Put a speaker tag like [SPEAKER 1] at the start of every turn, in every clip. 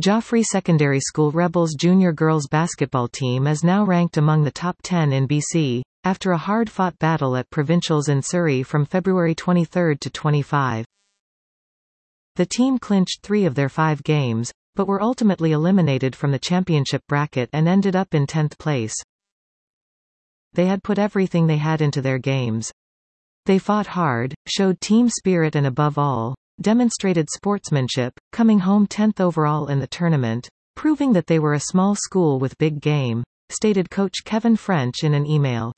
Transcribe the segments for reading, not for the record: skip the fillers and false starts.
[SPEAKER 1] Joffre Secondary School Rebels junior girls basketball team is now ranked among the top 10 in BC, after a hard-fought battle at provincials in Surrey from February 23 to 25. The team clinched 3 of their 5 games, but were ultimately eliminated from the championship bracket and ended up in 10th place. They had put everything they had into their games. They fought hard, showed team spirit and above all, demonstrated sportsmanship, coming home 10th overall in the tournament, proving that they were a small school with big game, stated coach Kevin French in an email.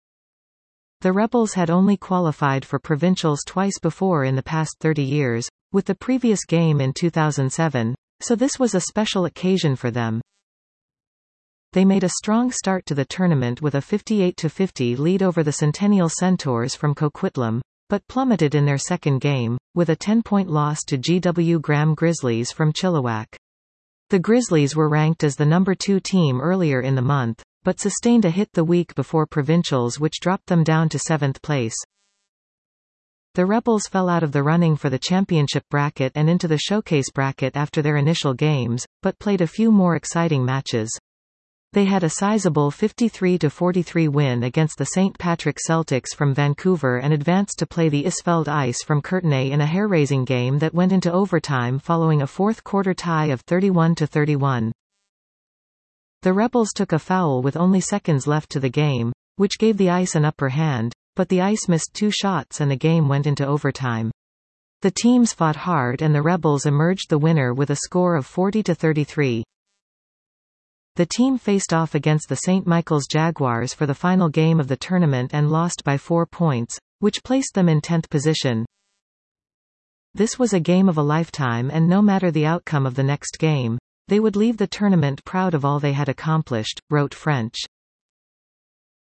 [SPEAKER 1] The Rebels had only qualified for provincials twice before in the past 30 years, with the previous game in 2007, so this was a special occasion for them. They made a strong start to the tournament with a 58-50 lead over the Centennial Centaurs from Coquitlam, but plummeted in their second game, with a 10-point loss to GW Graham Grizzlies from Chilliwack. The Grizzlies were ranked as the number 2 team earlier in the month, but sustained a hit the week before provincials which dropped them down to 7th place. The Rebels fell out of the running for the championship bracket and into the showcase bracket after their initial games, but played a few more exciting matches. They had a sizable 53-43 win against the St. Patrick Celtics from Vancouver and advanced to play the Isfeld Ice from Courtenay in a hair-raising game that went into overtime following a fourth-quarter tie of 31-31. The Rebels took a foul with only seconds left to the game, which gave the Ice an upper hand, but the Ice missed 2 shots and the game went into overtime. The teams fought hard and the Rebels emerged the winner with a score of 40-33. The team faced off against the St. Michael's Jaguars for the final game of the tournament and lost by 4 points, which placed them in 10th position. This was a game of a lifetime and no matter the outcome of the next game, they would leave the tournament proud of all they had accomplished, wrote French.